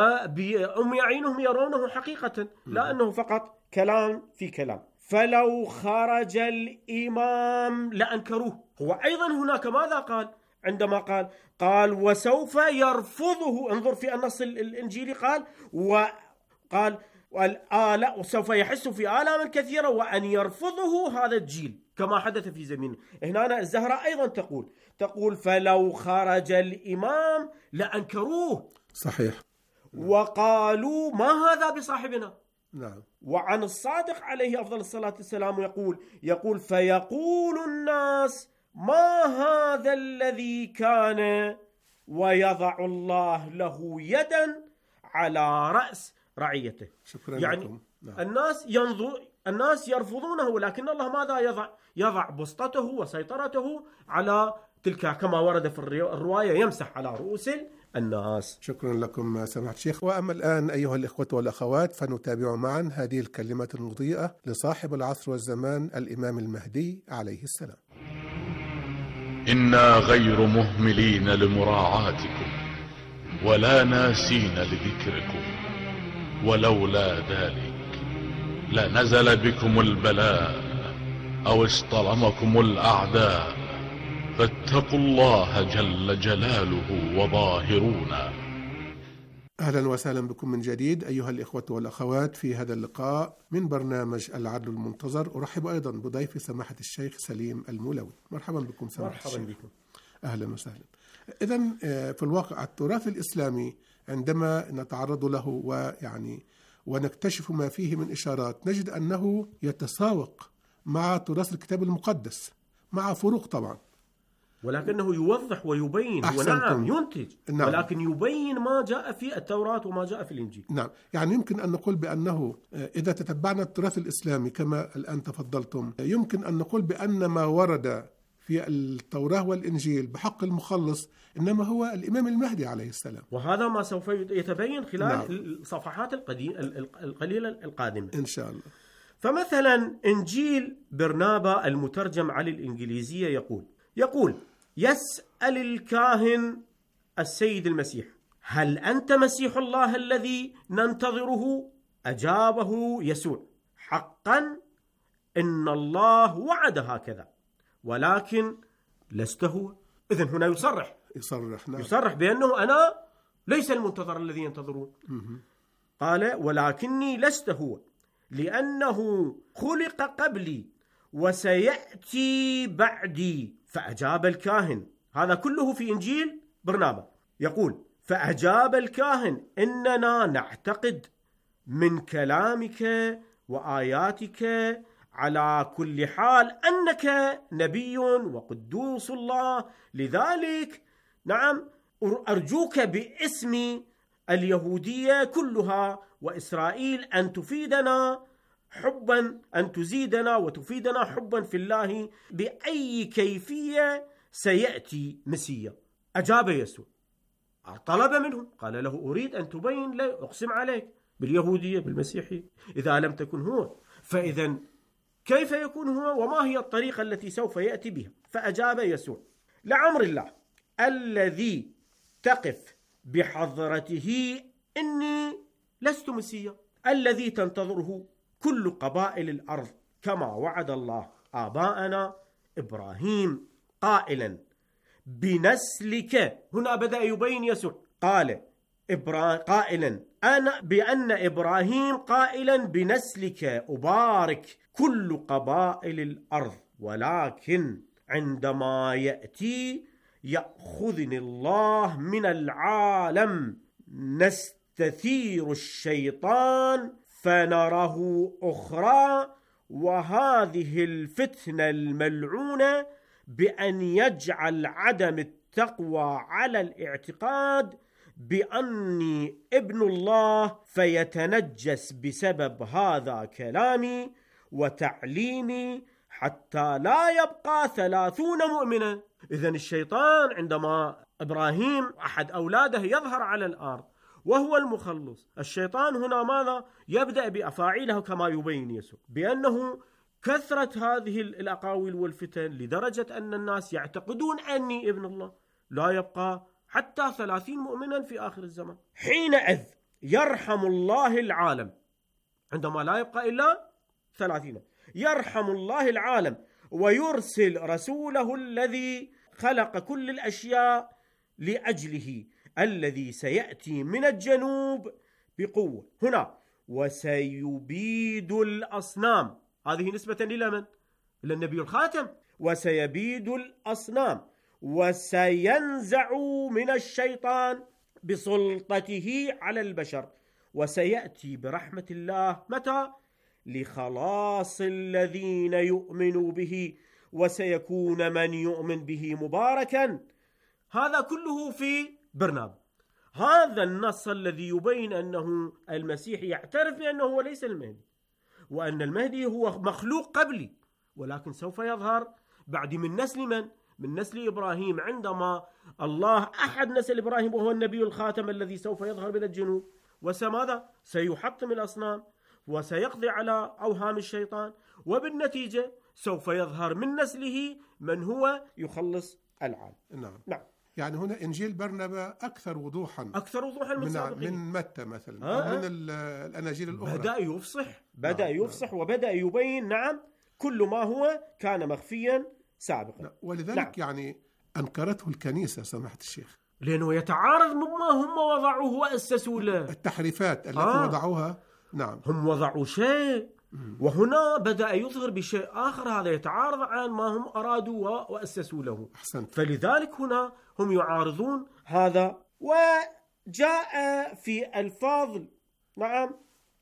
وبأم يعينهم يرونه حقيقة، لا أنه فقط كلام في كلام. فلو خرج الإمام لأنكروه. هو أيضا هناك ماذا قال عندما قال قال وسوف يرفضه. انظر في النص الإنجيلي قال وقال والآلاء وسوف يحس في آلام كثيرة وأن يرفضه هذا الجيل كما حدث في زمنه. هنا الزهراء أيضا تقول تقول فلو خرج الإمام لأنكروه. صحيح. وقالوا ما هذا بصاحبنا. نعم. وعن الصادق عليه أفضل الصلاة والسلام يقول يقول فيقول الناس ما هذا الذي كان ويضع الله له يدا على رأس رعيته. شكرا يعني لكم. نعم. الناس ينظر الناس يرفضونه، ولكن الله ماذا يضع يضع بسطته وسيطرته على تلك كما ورد في الرواية يمسح على رؤوس الناس. شكرا لكم سماحة الشيخ. وأما الآن أيها الإخوة والأخوات فنتابع معا هذه الكلمات المضيئة لصاحب العصر والزمان الإمام المهدي عليه السلام. إنا غير مهملين لمراعاتكم ولا ناسين لذكركم، ولولا ذلك لنزل بكم البلاء أو اصطلمكم الأعداء، فاتقوا الله جل جلاله وظاهرونا. أهلا وسهلا بكم من جديد أيها الإخوة والأخوات في هذا اللقاء من برنامج العدل المنتظر. أرحب أيضا بضيف سماحة الشيخ سليم المولوي. مرحبا بكم سماحة مرحبا الشيخ. بكم. أهلا وسهلا. إذن في الواقع التراث الإسلامي عندما نتعرض له ويعني ونكتشف ما فيه من إشارات نجد أنه يتساوق مع تراث الكتاب المقدس مع فروق طبعا، ولكنه يوضح ويبين. ونعم ينتج. نعم. ولكن يبين ما جاء في التوراة وما جاء في الإنجيل. نعم. يعني يمكن أن نقول بأنه إذا تتبعنا التراث الإسلامي كما الآن تفضلتم يمكن أن نقول بأن ما ورد في التوراة والإنجيل بحق المخلص إنما هو الإمام المهدي عليه السلام. وهذا ما سوف يتبين خلال نعم. الصفحات القليلة القادمة إن شاء الله. فمثلا إنجيل برنابا المترجم على الإنجليزية يقول يقول يسأل الكاهن السيد المسيح هل أنت مسيح الله الذي ننتظره؟ أجابه يسوع حقا إن الله وعد هكذا ولكن لست هو. إذن هنا يصرح يصرح نعم. يصرح بأنه أنا ليس المنتظر الذي ينتظرون. قال ولكني لست هو لأنه خلق قبلي وسيأتي بعدي. فأجاب الكاهن، هذا كله في إنجيل برنابا، يقول فأجاب الكاهن إننا نعتقد من كلامك وآياتك على كل حال أنك نبي وقدوس الله، لذلك نعم أرجوك باسم اليهودية كلها وإسرائيل أن تفيدنا حبا، أن تزيدنا وتفيدنا حبا في الله بأي كيفية سيأتي مسيا. أجاب يسوع، طلب منه، قال له أريد أن تبين لي، أقسم عليك باليهودية بالمسيحية، إذا لم تكن هو فإذا كيف يكون هو وما هي الطريقة التي سوف يأتي بها؟ فأجاب يسوع لعمر الله الذي تقف بحضرته إني لست مسيا الذي تنتظره كل قبائل الأرض، كما وعد الله آباءنا إبراهيم قائلا بنسلك. هنا بدأ يبين يسوع، قال إبرا... قائلا أنا بأن إبراهيم قائلا بنسلك أبارك كل قبائل الأرض، ولكن عندما يأتي يأخذني الله من العالم نستثير الشيطان فنره أخرى، وهذه الفتنة الملعونة بأن يجعل عدم التقوى على الاعتقاد بأني ابن الله فيتنجس بسبب هذا كلامي وتعليمي حتى لا يبقى ثلاثون مؤمنا. إذن الشيطان عندما إبراهيم أحد أولاده يظهر على الأرض وهو المخلص، الشيطان هنا ماذا؟ يبدأ بأفاعيله كما يبين يسوع، بأنه كثرة هذه الأقاويل والفتن لدرجة أن الناس يعتقدون أني ابن الله، لا يبقى حتى ثلاثين مؤمنا في آخر الزمان. حينئذ يرحم الله العالم، عندما لا يبقى إلا ثلاثين، يرحم الله العالم ويرسل رسوله الذي خلق كل الأشياء لأجله، الذي سيأتي من الجنوب بقوة. هنا وسيبيد الأصنام، هذه نسبة إلى من؟ إلى النبي الخاتم. وسيبيد الأصنام وسينزع من الشيطان بسلطته على البشر، وسيأتي برحمة الله متى؟ لخلاص الذين يؤمنوا به، وسيكون من يؤمن به مباركا. هذا كله في برنابا. هذا النص الذي يبين أنه المسيح يعترف بأنه هو ليس المهدي، وأن المهدي هو مخلوق قبلي، ولكن سوف يظهر بعد من نسل من؟ من نسل إبراهيم، عندما الله أحد نسل إبراهيم وهو النبي الخاتم الذي سوف يظهر من الجنوب، وسماذا سيحطم الأصنام وسيقضي على أوهام الشيطان، وبالنتيجة سوف يظهر من نسله من هو يخلص العالم. نعم. نعم. يعني هنا إنجيل برنابا أكثر وضوحا أكثر وضوحا من من, من متى مثلا آه. أو من الأناجيل الأخرى. بدأ يفصح بدأ نعم. يفصح نعم. وبدأ يبين نعم كل ما هو كان مخفيا سابقا. نعم. ولذلك نعم. يعني أنكرته الكنيسة سماحة الشيخ، لأنه يتعارض مما هم وضعوه وأسسوا له، التحريفات التي آه. وضعوها. نعم. هم وضعوا شيء وهنا بدأ يظهر بشيء آخر، هذا يتعارض عن ما هم أرادوا وأسسوا له. أحسنت. فلذلك هنا هم يعارضون هذا. وجاء في الفاظل نعم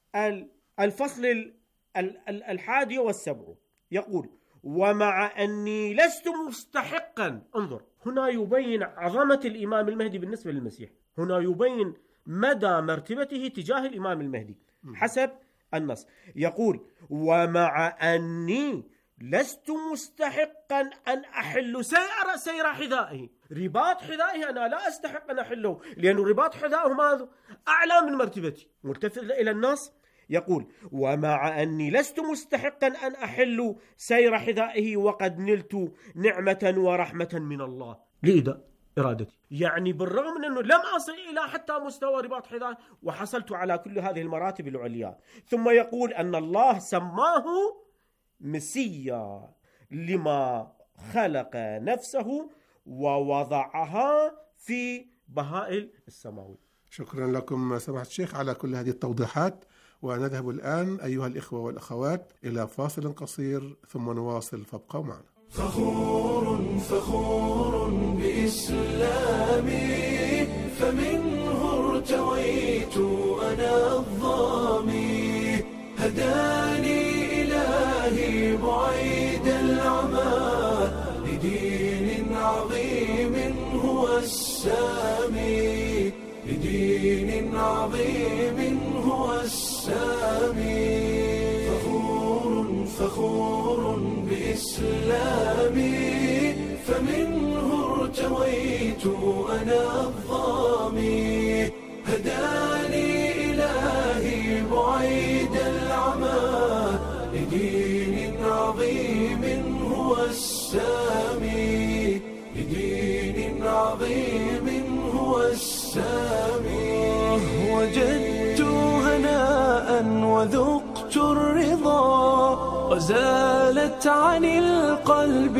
الفصل الحادي والسبع يقول ومع أني لست مستحقا. انظر هنا يبين عظمة الإمام المهدي بالنسبة للمسيح، هنا يبين مدى مرتبته تجاه الإمام المهدي حسب النص. يقول ومع أني لست مستحقا أن أحل سير سير حذائه، رباط حذائه أنا لا أستحق أن أحله، لأن رباط حذائه ماذا؟ أعلى من مرتبتي. ملتفت إلى النص يقول ومع أني لست مستحقا أن أحل سير حذائه وقد نلت نعمة ورحمة من الله لإذا إرادتي. يعني بالرغم من أنه لم أصل إلى حتى مستوى رباط حذاء وحصلت على كل هذه المراتب العليا. ثم يقول أن الله سماه مسيا لما خلق نفسه ووضعها في بهائل السماوي. شكرا لكم سماحة الشيخ على كل هذه التوضيحات. ونذهب الآن أيها الإخوة والأخوات إلى فاصل قصير ثم نواصل، فابقوا معنا. فخور فخور بإسلامي فمنه ارتويت أنا الظامي هداني إلهي بعيد العمى لدين عظيم هو السامي لدين عظيم هو السامي فخور فخور بإسلامي فمنه ارتويت أنا الظامي هداني إلهي بعيد العمى لدين عظيم هو السامي لدين عظيم هو السامي وجدت هناء وذقت الرضا وزالت عن القلب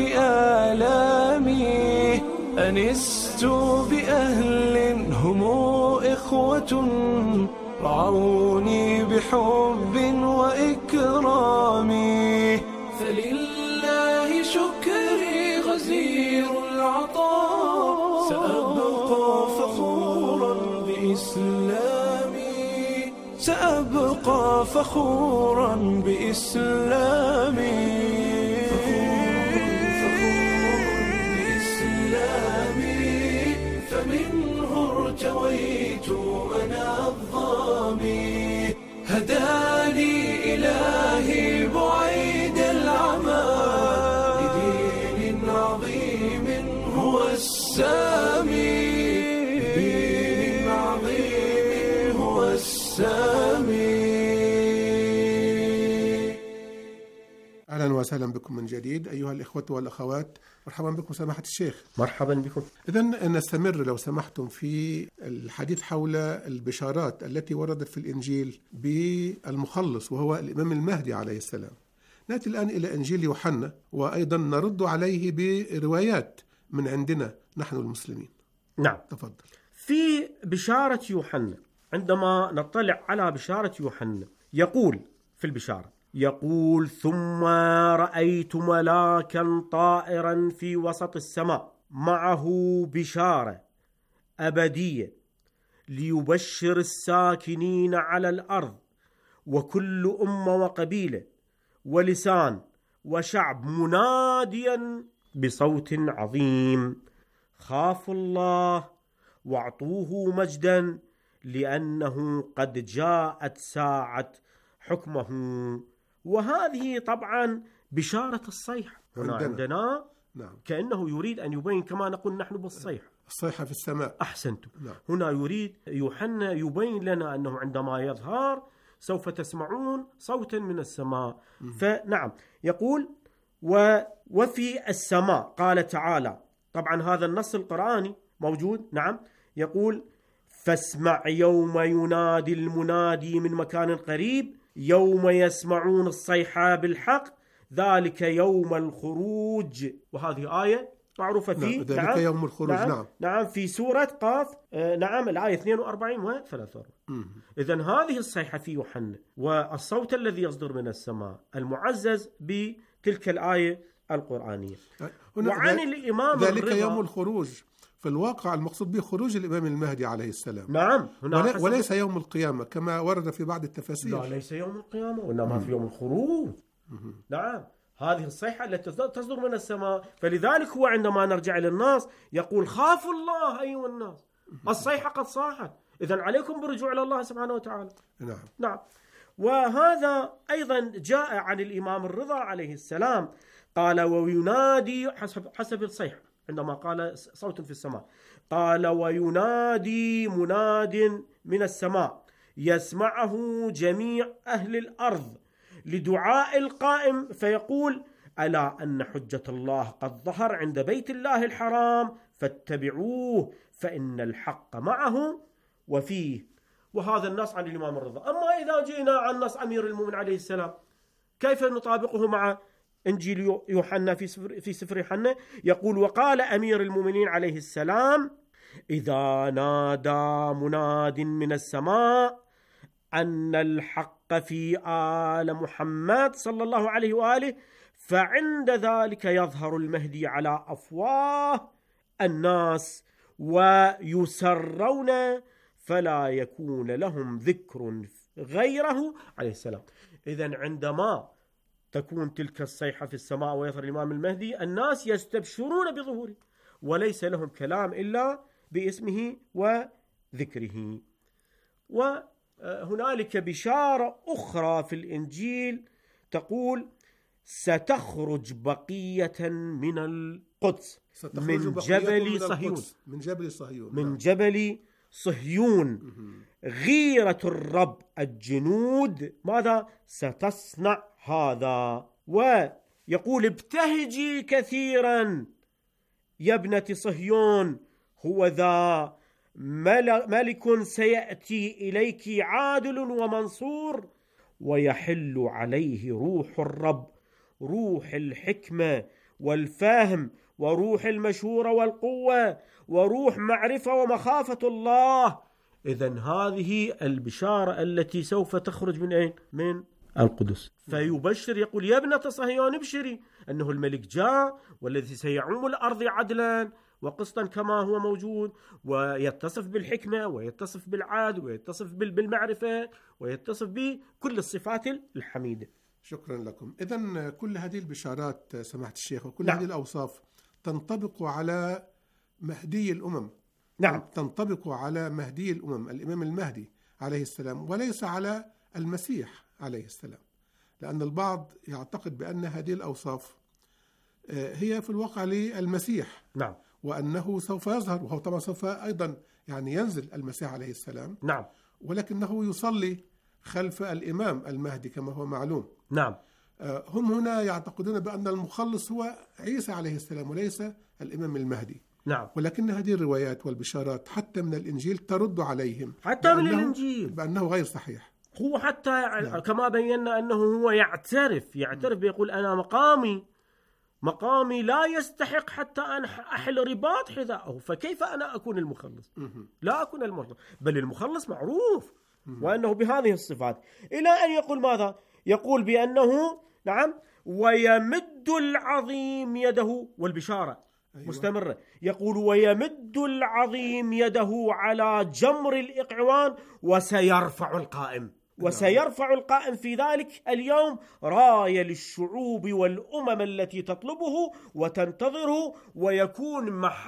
آلامي أنست بأهل هم إخوة رعوني بحب وإكرام فلله شكري غزير العطاء سأبقى فخورا بإسلامي سأبقى فخورا بإسلامي ارتويت أنا الظامي هداني إلهي بعيد العمى لدين عظيم هو السامي لدين عظيم هو السامي. أهلا وسهلا بكم من جديد أيها الإخوة والأخوات. مرحبا بكم سماحة الشيخ. مرحبا بكم. إذن نستمر لو سمحتم في الحديث حول البشارات التي وردت في الإنجيل بالمخلص وهو الإمام المهدي عليه السلام. نأتي الآن إلى إنجيل يوحنا وأيضا نرد عليه بروايات من عندنا نحن المسلمين. نعم تفضل. في بشارة يوحنا عندما نطلع على بشارة يوحنا يقول في البشارة يقول ثم رأيت ملاكا طائرا في وسط السماء معه بشارة أبدية ليبشر الساكنين على الأرض وكل أمة وقبيلة ولسان وشعب مناديا بصوت عظيم خافوا الله واعطوه مجدا لأنه قد جاءت ساعة حكمه. وهذه طبعا بشارة الصيحة هنا عندنا, عندنا نعم. كأنه يريد أن يبين كما نقول نحن بالصيحة الصيحة في السماء. أحسنتم. نعم. هنا يريد يوحنا يبين لنا أنه عندما يظهر سوف تسمعون صوتا من السماء. م- فنعم يقول و وفي السماء قال تعالى. طبعا هذا النص القرآني موجود. نعم يقول فاسمع يوم ينادي المنادي من مكان قريب يوم يسمعون الصيحة بالحق ذلك يوم الخروج. وهذه آية معروفة في ذلك نعم يوم الخروج. نعم, نعم. نعم في سورة قاف. آه نعم الآية اثنين وأربعين و ثلاثة وأربعين. إذن هذه الصيحة في يوحنا والصوت الذي يصدر من السماء المعزز بتلك الآية القرآنية. وعن الإمام ذلك الرضا يوم الخروج في الواقع المقصود به خروج الإمام المهدي عليه السلام. نعم ولا وليس يوم القيامة كما ورد في بعض التفاسير. لا ليس يوم القيامة وإنما في يوم الخروج. نعم هذه الصيحة التي تصدر من السماء. فلذلك هو عندما نرجع إلى الناس يقول خافوا الله أيها الناس الصيحة قد صاحت إذن عليكم بالرجوع إلى الله سبحانه وتعالى. نعم. نعم. وهذا أيضا جاء عن الإمام الرضا عليه السلام قال وينادي حسب, حسب الصيحة عندما قال صوت في السماء قال وينادي مناد من السماء يسمعه جميع أهل الأرض لدعاء القائم فيقول ألا أن حجة الله قد ظهر عند بيت الله الحرام فاتبعوه فإن الحق معه وفيه. وهذا النص عن الإمام الرضا. أما إذا جينا عن نص أمير المؤمنين عليه السلام كيف نطابقه مع إنجيل يوحنا في سفر, في سفر يوحنا؟ يقول وقال أمير المؤمنين عليه السلام إذا نادى مناد من السماء أن الحق في آل محمد صلى الله عليه وآله، فعند ذلك يظهر المهدي على أفواه الناس ويسرون فلا يكون لهم ذكر غيره عليه السلام. إذن عندما تكون تلك الصيحة في السماء ويظهر الإمام المهدي الناس يستبشرون بظهوره وليس لهم كلام إلا باسمه وذكره. وهنالك بشارة أخرى في الإنجيل تقول ستخرج بقية من القدس من جبل صهيون من جبل صهيون من جبل صهيون غيرة الرب الجنود ماذا ستصنع هذا. ويقول ابتهجي كثيرا يا ابنة صهيون، هو ذا ملك سيأتي إليك عادل ومنصور ويحل عليه روح الرب، روح الحكمة والفهم وروح المشورة والقوة وروح معرفة ومخافة الله. إذن هذه البشارة التي سوف تخرج من أين؟ من القدس. فيبشر يقول يا ابنة صهيون ابشري أنه الملك جاء والذي سيعوم الأرض عدلا وقسطا كما هو موجود، ويتصف بالحكمة ويتصف بالعدل ويتصف بالمعرفة ويتصف بكل الصفات الحميدة. شكرا لكم. إذن كل هذه البشارات سماحة الشيخ وكل نعم. هذه الأوصاف تنطبق على مهدي الأمم. نعم. تنطبق على مهدي الأمم الإمام المهدي عليه السلام وليس على المسيح عليه السلام، لأن البعض يعتقد بأن هذه الأوصاف هي في الواقع للمسيح. نعم. وأنه سوف يظهر، وهو طبعا سوف أيضا يعني ينزل المسيح عليه السلام. نعم. ولكنه يصلي خلف الإمام المهدي كما هو معلوم. نعم. هم هنا يعتقدون بأن المخلص هو عيسى عليه السلام وليس الإمام المهدي. نعم. ولكن هذه الروايات والبشارات حتى من الإنجيل ترد عليهم حتى من الإنجيل بأنه غير صحيح. هو حتى نعم. كما بينا أنه هو يعترف يعترف بيقول أنا مقامي مقامي لا يستحق حتى أن أحل رباط حذاءه، فكيف أنا أكون المخلص؟ لا أكون المخلص، بل المخلص معروف وأنه بهذه الصفات، إلى أن يقول ماذا؟ يقول بأنه نعم ويمد العظيم يده، والبشارة أيوة. مستمرة، يقول ويمد العظيم يده على جمر الإقعوان وسيرفع القائم وسيرفع القائم في ذلك اليوم راية للشعوب والأمم التي تطلبه وتنتظره ويكون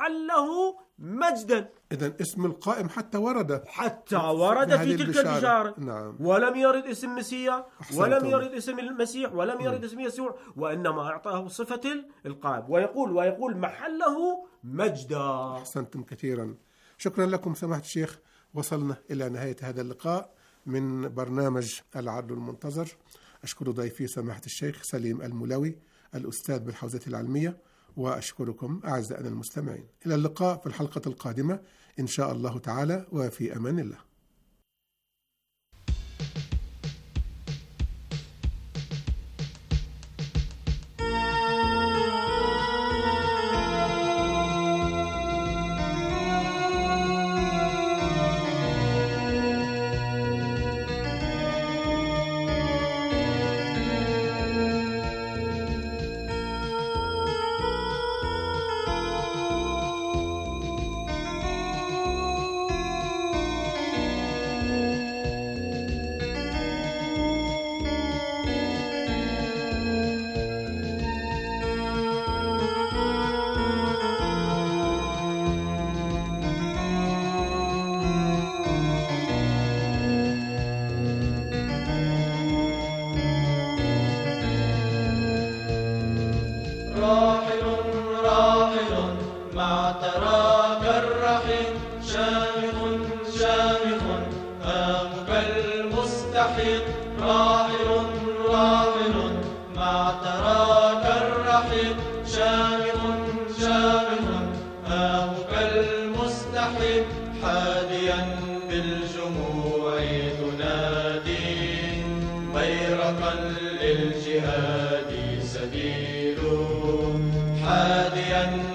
محله مجدا. إذن اسم القائم حتى ورد حتى ورد في تلك البشارة. نعم. ولم يرد اسم مسيح ولم يرد اسم المسيح ولم يرد اسم يسوع، وإنما أعطاه صفة القائم ويقول ويقول محله مجدا. أحسنتم كثيرا. شكرا لكم سماحة الشيخ. وصلنا إلى نهاية هذا اللقاء من برنامج العدل المنتظر. أشكر ضيفي سماحة الشيخ سليم المولوي الأستاذ بالحوزة العلمية، وأشكركم أعزائنا المستمعين. إلى اللقاء في الحلقة القادمة إن شاء الله تعالى، وفي أمان الله. للجهاد سبيل حاديا